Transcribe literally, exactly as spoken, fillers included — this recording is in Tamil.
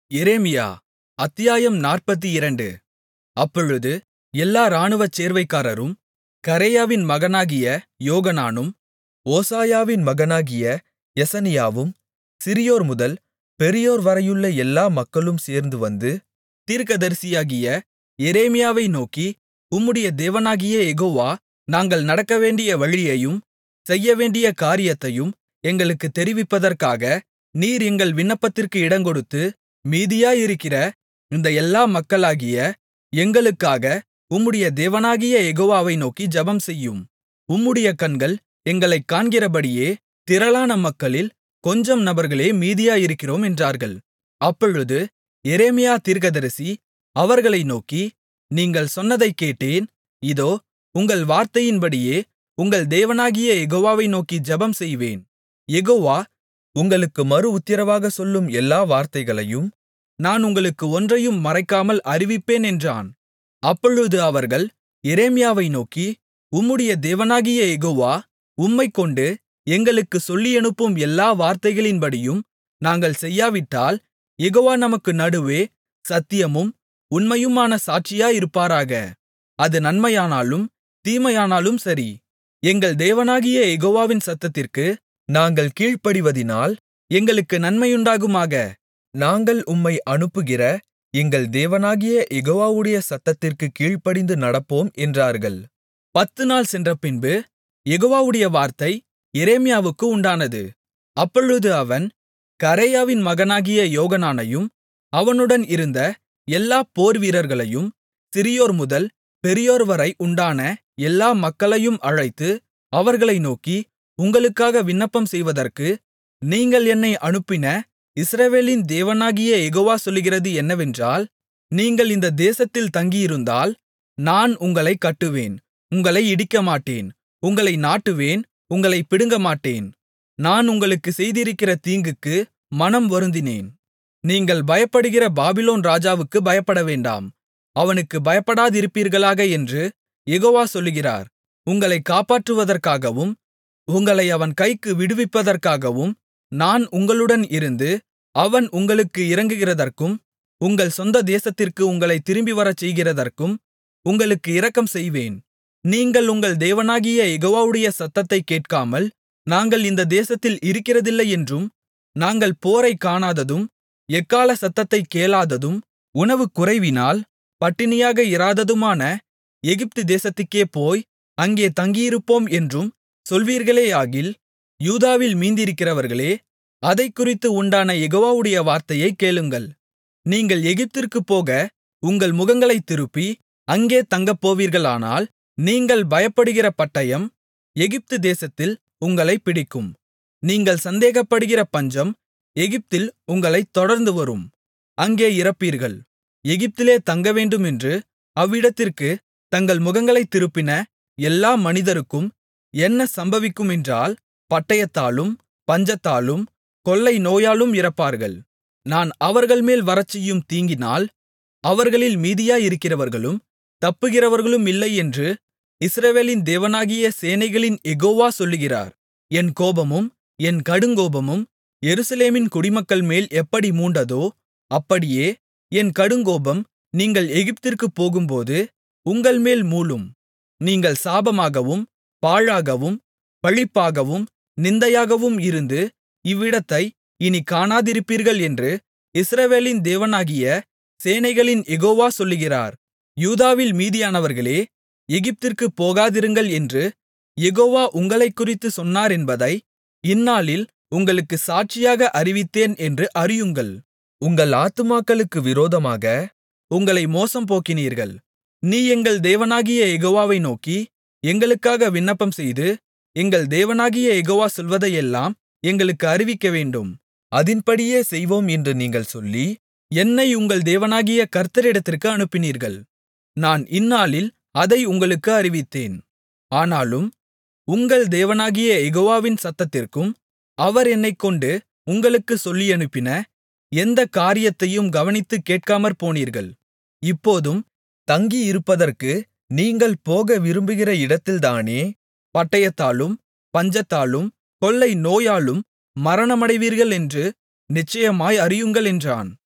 எரேமியா அத்தியாயம் நாற்பத்திரண்டு அப்பொழுது எல்லா இராணுவச் சேர்வைக்காரரும் கரேயாவின் மகனாகிய யோகனானும் ஓசாயாவின் மகனாகிய எசனியாவும் சிறியோர்முதல் பெரியோர்வரையுள்ள எல்லா மக்களும் சேர்ந்துவந்து தீர்க்கதரிசியாகிய எரேமியாவை நோக்கி உம்முடைய தேவனாகிய யெகோவா நாங்கள் நடக்கவேண்டிய வழியையும் செய்யவேண்டிய காரியத்தையும் எங்களுக்குத் தெரிவிப்பதற்காக நீர் எங்கள் விண்ணப்பத்திற்கு இடங்கொடுத்து மீதியாயிருக்கிற இந்த எல்லா மக்களாகிய எங்களுக்காக உம்முடைய தேவனாகிய யெகோவாவை நோக்கி ஜெபம்செய்யும் உம்முடைய கண்கள் எங்களைக் காண்கிறபடியே திரளான மக்களில் கொஞ்சம் நபர்களே மீதியாயிருக்கிறோம் என்றார்கள் அப்பொழுது எரேமியா தீர்க்கதரிசி அவர்களை நோக்கி நீங்கள் சொன்னதைக் கேட்டேன் இதோ உங்கள் வார்த்தையின்படியே உங்கள் தேவனாகிய யெகோவாவை நோக்கி ஜெபம்செய்வேன் யெகோவா உங்களுக்கு மறு உத்திரவாகச் சொல்லும் எல்லா வார்த்தைகளையும் நான் உங்களுக்கு ஒன்றையும் மறைக்காமல் அறிவிப்பேன் என்றான் அப்பொழுது அவர்கள் எரேமியாவை நோக்கி உம்முடைய தேவனாகிய யெகோவா உம்மைக்கொண்டு எங்களுக்குச் சொல்லியனுப்பும் எல்லா வார்த்தைகளின்படியும் நாங்கள் செய்யாவிட்டால் யெகோவா நமக்கு நடுவே சத்தியமும் உண்மையுமான சாட்சியாயிருப்பாராக அது நன்மையானாலும் தீமையானாலும் சரி எங்கள் தேவனாகிய யெகோவாவின் சத்தத்திற்கு நாங்கள் கீழ்ப்படிவதினால் எங்களுக்கு நன்மையுண்டாகுமாக நாங்கள் உம்மை அனுப்புகிற எங்கள் தேவனாகிய யெகோவாவுடைய சத்தத்திற்குக் கீழ்ப்படிந்து நடப்போம் என்றார்கள் பத்து நாள் சென்றபின்பு யெகோவாவுடைய வார்த்தை எரேமியாவுக்கு உண்டானது அப்பொழுது அவன் கரேயாவின் மகனாகிய யோகனானையும் அவனுடன் இருந்த எல்லா போர்வீரர்களையும் சிறியோர்முதல் பெரியோர்வரை உண்டான எல்லா மக்களையும் அழைத்து அவர்களை நோக்கி உங்களுக்காக விண்ணப்பம் செய்வதற்கு நீங்கள் என்னை அனுப்பின இஸ்ரவேலின் தேவனாகிய யெகோவா சொல்லுகிறது என்னவென்றால் நீங்கள் இந்த தேசத்தில் தங்கியிருந்தால் நான் உங்களைக் கட்டுவேன் உங்களை இடிக்கமாட்டேன் உங்களை நாட்டுவேன் உங்களைப் பிடுங்கமாட்டேன் நான் உங்களுக்குச் செய்திருக்கிற தீங்குக்கு மனம் வருந்தினேன் நீங்கள் பயப்படுகிற பாபிலோன் ராஜாவுக்கு பயப்படவேண்டாம் அவனுக்கு பயப்படாதிருப்பீர்களாக என்று யெகோவா சொல்லுகிறார் உங்களைக் காப்பாற்றுவதற்காகவும் உங்களை அவன் கைக்கு விடுவிப்பதற்காகவும் நான் உங்களுடன் இருந்து அவன் உங்களுக்கு இரங்குகிறதற்கும் உங்கள் சொந்த தேசத்திற்கு உங்களைத் திரும்பிவரச் செய்கிறதற்கும் உங்களுக்கு இரக்கம் செய்வேன் நீங்கள் உங்கள் தேவனாகிய யெகோவாவுடைய சத்தத்தைக் கேட்காமல் நாங்கள் இந்த தேசத்தில் இருக்கிறதில்லை என்றும் நாங்கள் போரைக் காணாததும் எக்காள சத்தத்தைக் கேளாததும் உணவு குறைவினால் பட்டினியாக இராததுமான எகிப்து தேசத்துக்கே போய் அங்கே தங்கியிருப்போம் என்றும் சொல்வீர்களேயாகில் யூதாவில் மீந்திருக்கிறவர்களே அதைக்குறித்து உண்டான யெகோவாவுடைய வார்த்தையைக் கேளுங்கள் நீங்கள் எகிப்திற்குப் போக உங்கள் முகங்களைத் திருப்பி அங்கே தங்கப்போவீர்களானால் நீங்கள் பயப்படுகிற பட்டயம் எகிப்து தேசத்தில் உங்களைப் பிடிக்கும் நீங்கள் சந்தேகப்படுகிற பஞ்சம் எகிப்தில் உங்களைத் தொடர்ந்துவரும் அங்கே இறப்பீர்கள் எகிப்திலே தங்கவேண்டுமென்று அவ்விடத்திற்கு தங்கள் முகங்களைத் திருப்பின எல்லா மனிதருக்கும் என்ன சம்பவிக்குமென்றால் பட்டயத்தாலும் பஞ்சத்தாலும் கொள்ளை நோயாலும் இறப்பார்கள் நான் அவர்கள்மேல் வரச்செய்யும் தீங்கினால் அவர்களில் மீதியாயிருக்கிறவர்களும் தப்புகிறவர்களும் இல்லை என்று இஸ்ரவேலின் தேவனாகிய சேனைகளின் யெகோவா சொல்லுகிறார் என் கோபமும் என் கடுங்கோபமும் எருசலேமின் குடிமக்கள் மேல் எப்படி மூண்டதோ அப்படியே என் கடுங்கோபம் நீங்கள் எகிப்திற்குப் போகும்போது உங்கள்மேல் மூளும் நீங்கள் சாபமாகவும் பாழாகவும் பழிப்பாகவும் நிந்தையாகவும் இருந்து இவ்விடத்தை இனிக் காணாதிருப்பீர்கள் என்று இஸ்ரவேலின் தேவனாகிய சேனைகளின் யெகோவா சொல்லுகிறார் யூதாவில் மீதியானவர்களே எகிப்திற்குப் போகாதிருங்கள் என்று யெகோவா உங்களைக்குறித்துச் சொன்னாரென்பதை இந்நாளில் உங்களுக்குச் சாட்சியாக அறிவித்தேன் என்று அறியுங்கள் உங்கள் ஆத்துமாக்களுக்கு விரோதமாக உங்களை மோசம் போக்கினீர்கள் நீ எங்கள் தேவனாகிய யெகோவாவை நோக்கி எங்களுக்காக விண்ணப்பம்செய்து எங்கள் தேவனாகிய யெகோவா சொல்வதையெல்லாம் எங்களுக்கு அறிவிக்கவேண்டும் அதின்படியே செய்வோம் என்று நீங்கள் சொல்லி என்னை உங்கள் தேவனாகிய கர்த்தரிடத்திற்கு அனுப்பினீர்கள் நான் இந்நாளில் அதை உங்களுக்கு அறிவித்தேன் ஆனாலும் உங்கள் தேவனாகிய யெகோவாவின் சத்தத்திற்கும் அவர் என்னைக்கொண்டு உங்களுக்குச் சொல்லியனுப்பின எந்தக் காரியத்தையும் கவனித்துக் கேட்காமற்போனீர்கள் இப்போதும் தங்கியிருப்பதற்கு நீங்கள் போக விரும்புகிற இடத்தில்தானே பட்டயத்தாலும் பஞ்சத்தாலும் கொள்ளை நோயாலும் மரணமடைவீர்கள் என்று நிச்சயமாய் அறியுங்கள் என்றான்